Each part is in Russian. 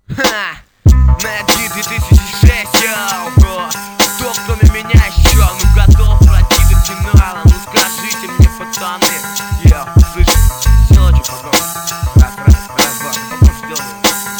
Ха! Найди 2006, йоу! Кто меня еще, ну готов пройти до финала? Ну скажите мне, пацаны. Йоу, слышь, сделай что потом. Раз, два, потом сделаем.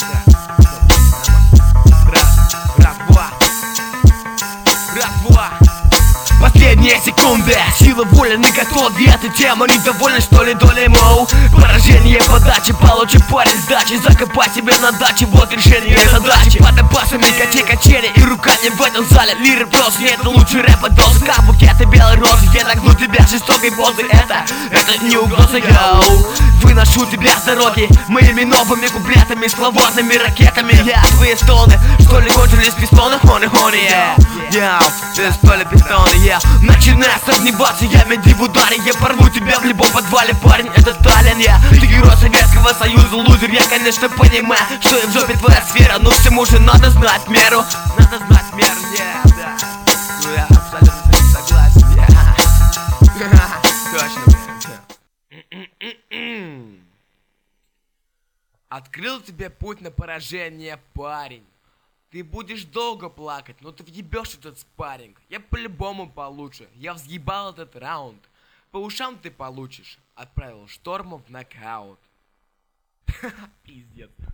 Раз, два. Последние секунды, сила воли наготове. Эта тема недовольна, что ли, долей, моу? Поражение подачи, получи парень сдачи. Закопай себе на даче, вот решение задачи. Под опасами качели и руками в этом зале. Лиры просто нет, лучший рэп от доски. Как букеты белой розы, я нагну тебя жестокой позы. Это не угроза, йоу. Выношу тебя с дороги моими новыми куплетами, словотными ракетами. Я твои стоны, что ли, кончились пистоны? Хони, йоу, пистоли, пистоны, йоу. Начинаю сомневаться, я меди в ударе. Я порву тебя в любом подвале, парень, это Таллин, я. Ты герой Советского Союза, лузер. Я, конечно, понимаю, что и в жопе твоя сфера, но всему же надо знать меру. Надо знать меру, да. Ну я абсолютно с этим согласен, точно, Открыл тебе путь на поражение, парень. Ты будешь долго плакать, но ты въебешь этот спарринг. Я по-любому получше, я взъебал этот раунд. По ушам ты получишь. Отправил Штормов в нокаут. Пиздец.